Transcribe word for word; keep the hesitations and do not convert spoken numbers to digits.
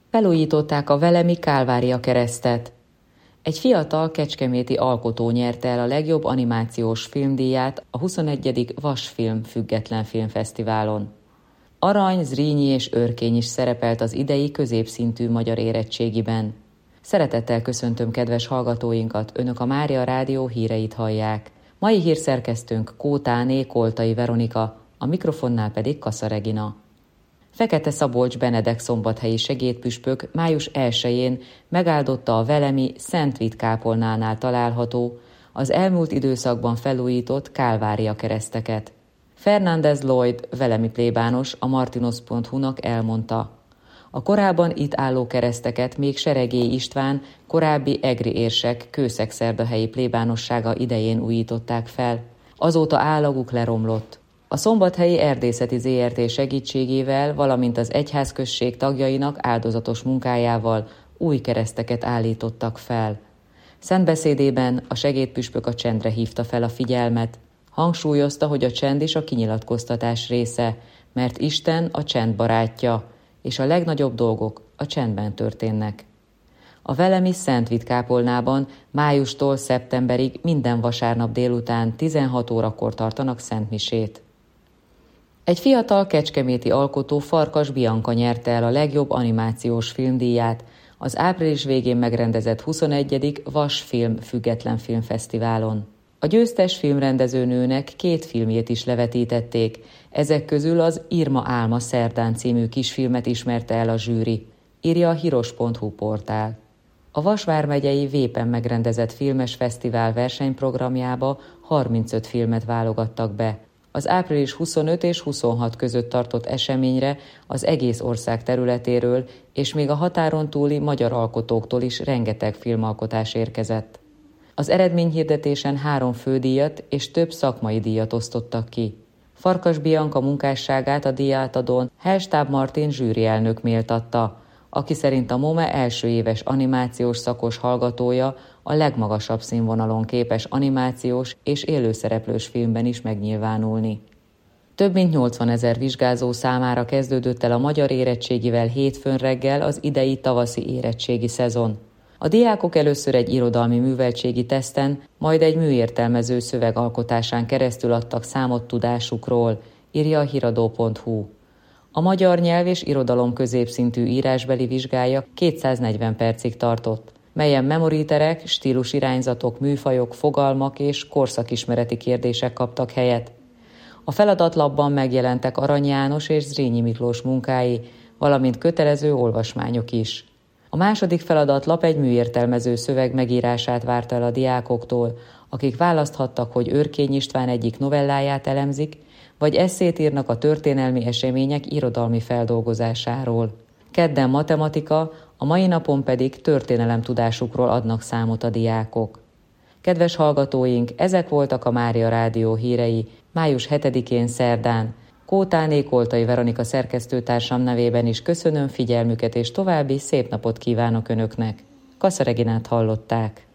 Felújították a velemi Kálvária keresztet. Egy fiatal kecskeméti alkotó nyerte el a legjobb animációs filmdíját a huszonegyedik Vasfilm Független Filmfesztiválon. Arany, Zrínyi és Örkény is szerepelt az idei középszintű magyar érettségiben. Szeretettel köszöntöm kedves hallgatóinkat, Önök a Mária Rádió híreit hallják. Mai hírszerkesztőnk Kótáné Koltai Veronika, a mikrofonnál pedig Kassa Regina. Fekete Szabolcs Benedek szombathelyi segédpüspök május elsején megáldotta a velemi Szent Vit kápolnánál található, az elmúlt időszakban felújított Kálvária kereszteket. Fernández Lloyd velemi plébános a martinos pont hu-nak elmondta: a korábban itt álló kereszteket még Seregély István, korábbi egri érsek kőszegszerdahelyi plébánossága idején újították fel. Azóta állaguk leromlott. A Szombathelyi Erdészeti zé er té segítségével, valamint az egyházközség tagjainak áldozatos munkájával új kereszteket állítottak fel. Szentbeszédében a segédpüspök a csendre hívta fel a figyelmet. Hangsúlyozta, hogy a csend is a kinyilatkoztatás része, mert Isten a csend barátja, és a legnagyobb dolgok a csendben történnek. A velemi Szent Vit kápolnában májustól szeptemberig minden vasárnap délután tizenhat órakor tartanak szentmisét. Egy fiatal kecskeméti alkotó, Farkas Bianka nyerte el a legjobb animációs filmdíját az április végén megrendezett huszonegyedik Vasfilm Független Filmfesztiválon. A győztes filmrendezőnőnek két filmjét is levetítették, ezek közül az Irma álma szerdán című kisfilmet ismerte el a zsűri, írja a hiros pont hu portál. A Vas vármegyei Vépen megrendezett filmes fesztivál versenyprogramjába harmincöt filmet válogattak be. Az április huszonötödike és huszonhatodika között tartott eseményre az egész ország területéről és még a határon túli magyar alkotóktól is rengeteg filmalkotás érkezett. Az eredményhirdetésen három fődíjat és több szakmai díjat osztottak ki. Farkas Bianka munkásságát a díjátadón Hellstáb Martin zsűrielnök méltatta, aki szerint a MOME első éves animációs szakos hallgatója a legmagasabb színvonalon képes animációs és élőszereplős filmben is megnyilvánulni. Több mint nyolcvanezer vizsgázó számára kezdődött el a magyar érettségivel hétfőn reggel az idei tavaszi érettségi szezon. A diákok először egy irodalmi műveltségi teszten, majd egy műértelmező szövegalkotásán keresztül adtak számot tudásukról, írja a hiradó pont hu. A magyar nyelv és irodalom középszintű írásbeli vizsgája kétszáznegyven percig tartott, melyen memoriterek, stílusirányzatok, műfajok, fogalmak és korszakismereti kérdések kaptak helyet. A feladatlapban megjelentek Arany János és Zrínyi Miklós munkái, valamint kötelező olvasmányok is. A második feladatlap egy műértelmező szöveg megírását várta el a diákoktól, akik választhattak, hogy Örkény István egyik novelláját elemzik, vagy esszét írnak a történelmi események irodalmi feldolgozásáról. Kedden matematika, a mai napon pedig történelemtudásukról adnak számot a diákok. Kedves hallgatóink, ezek voltak a Mária Rádió hírei május hetedikén szerdán. Kótáné Koltai Veronika szerkesztőtársam nevében is köszönöm figyelmüket, és további szép napot kívánok Önöknek. Kassa Reginát hallották.